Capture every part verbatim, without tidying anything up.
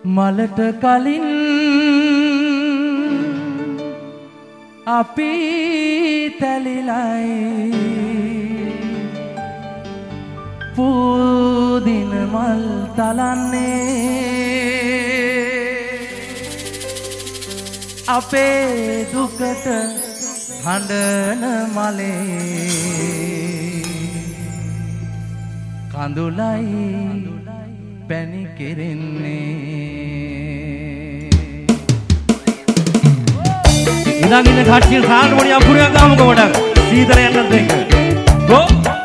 මලට කලින් අපි තැලිලයි පූදින මල් තලන්නේ අපේ දුකට හඬන මලේ කඳුලයි පැණි කෙරෙන්නේ ඉඳන් ඉන්න කට්ටිය සාල්මණි අපුරියක් ගාමුකෝ පොඩක් සීතල යන්නත් දෙන්න ගෝ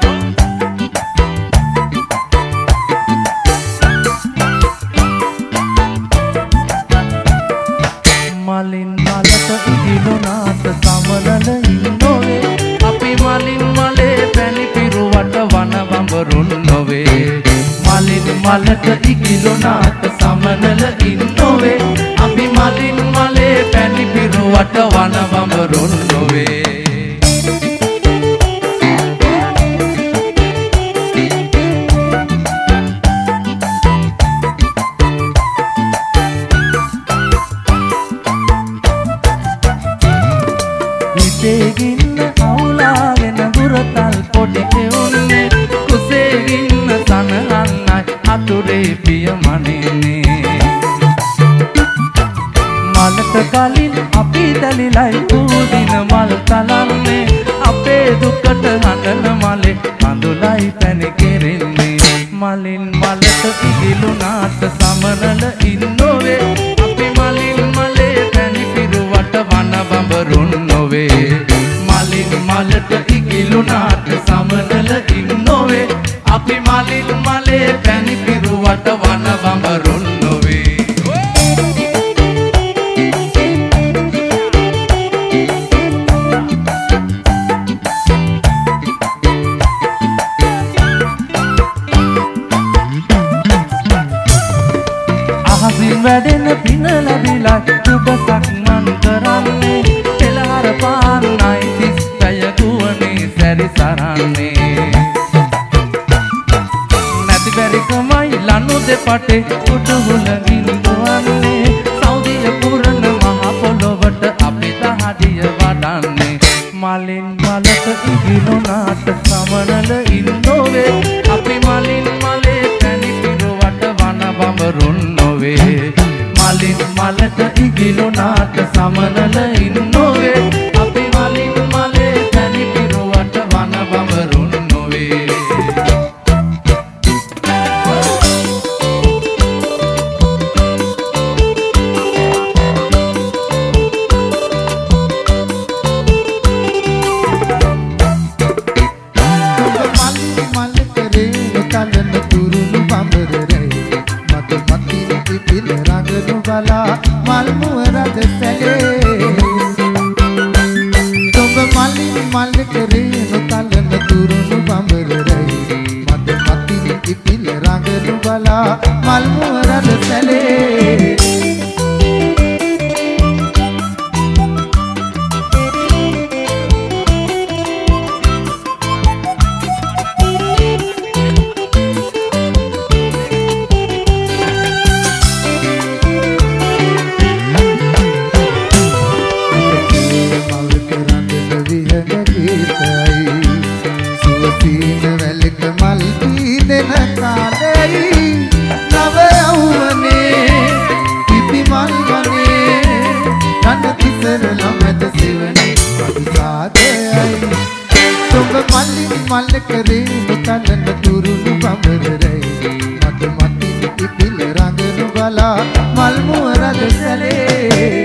මලින් මලට ඉදිලුනාට සමනල ඉන්නෝවේ අපි මලින් මලේ පැණි පිරුවට වන බඹරුන් නොවේ මලින් මලට ඉදිලුනාට සමනල ඉන්නෝවේ අපි මලින් මලේ පැණි පිරුවට වන බඹරුන් නොවේ කුසේගින්න අවුලාගෙන ගුරතල් පොඩි එවුන්නේ කුසේගින්න සනහන්නයි අතුරේ පිය මනින්නේ මලට කලින් අපි දැලිලයි පූදින මල් තලන්නේ අපේ දුකට හඬන මලේ කඳුලයි පැණි කෙරෙන්නේ මලින් මලට ඉදිලුනාට සමනල ඉන්නෝවේ අපි මලින් මලේ පැණි පිරුවට වන බඹරුන් නොවේ මලින් මලට ඉගිලුනාට සමනල ඉන්නෝවේ අපි මලින් මලේ පැණි පිරුවට වන බඹරුන් නොවේ අහසින් වැඩෙන පින ලැබිලා ඔබ සක්මන් කරන්නේ පෙළහර පාන්නයි තිස් පැය ගුවනේ සැරිසරන්නේ නැති බැරිකමයි ලනු දෙපටේ උඩුහුලකින් දුවන්නේ සෞදිය පුරන මහ පොළොවට අපි දහඩිය වඩන්නේ මලින් මලට ඉගිලුනාට සමනල ඉන්නෝවේ අපි මලින් මලේ පැණි පිරුවට වන බඹරුන් නොවේ මලින් මලට ඉගිලුනාට සමනල ඉන්නෝවේ අපි මලින් මලේ පැණි පිරුවට වන බඹරුන් නොවේ මල් මුවරද සැලේ ඔබ මලින් මල් කරේ නොතලන තුරුණු බඹර රැයි මද මතින් ඉපිල රඟනු බලා මල් මුවරද සැලේ මල් කරේ නොතලන තුරුණු බඹර රැයි මද මතින් ඉපිල රඟනු බලා මල් මුවරද සැලේ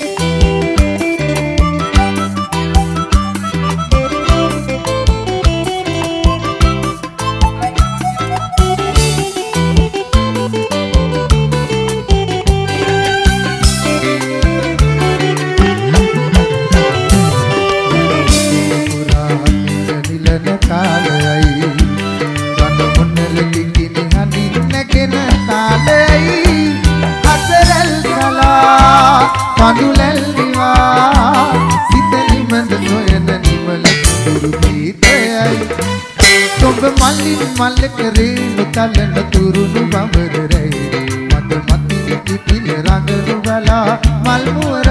පඳුලැල් දිවා සිතලි මඳ සොයන නිමල දුරු පීතයයි ඔබ මල්ලින් මල් කරේ නොතලන තුරුණු බඹර රැයි මද මතින් රඟනු බලා මල් මුවර